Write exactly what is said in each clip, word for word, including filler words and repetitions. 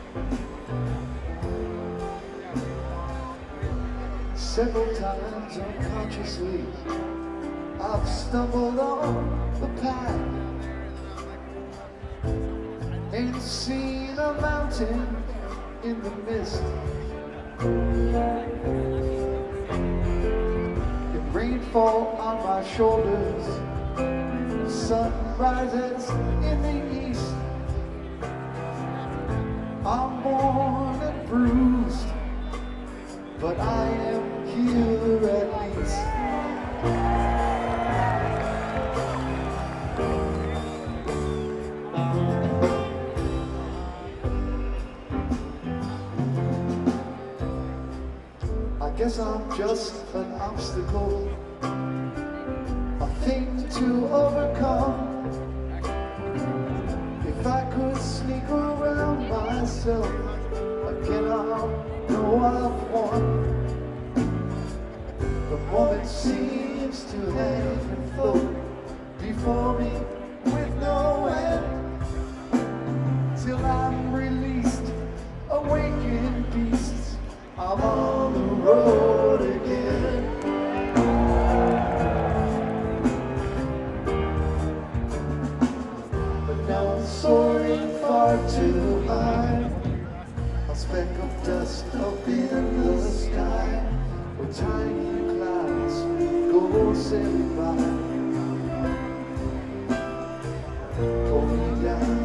Several times unconsciously I've stumbled on the path and seen a mountain in the mist. The rainfall on my shoulders, the sun rises in the east. I'm worn and bruised, but I am here at least. I guess I'm just an obstacle, a thing to overcome. If I could sneak around myself again, I'll know I've won. The moment seems to hang and float before me with no end, till I'm released, awakened beasts, I'm on the road again. But now I'm soaring far too high, a speck of dust up in the sky, where tiny clouds go sailing by. Pull me down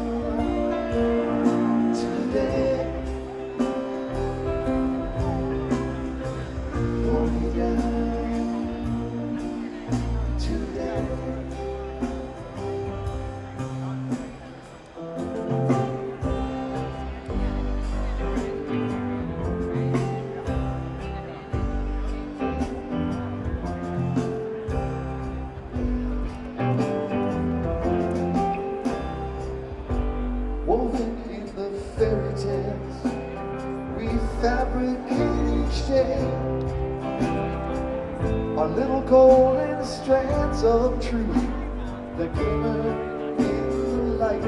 today. Pull me down today. Woven in the fairy tales we fabricate each day, our little golden strands of truth that glimmer in the light.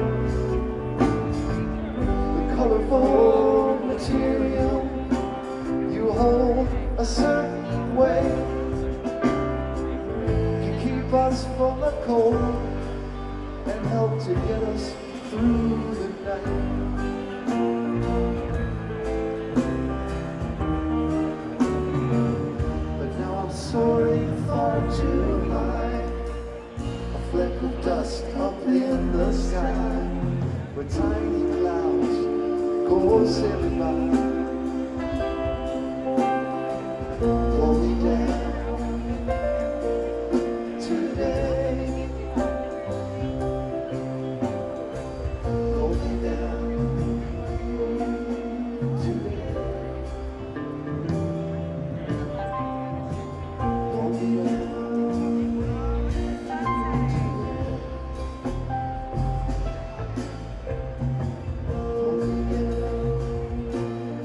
The colorful material you hold a certain way can keep us from the cold and help to get us through the night. But now I'm soaring far too high, a fleck of dust up in the sky, where tiny clouds go sailing by. Pull me down today. Pull me down today. Pull me down today. Pull me down.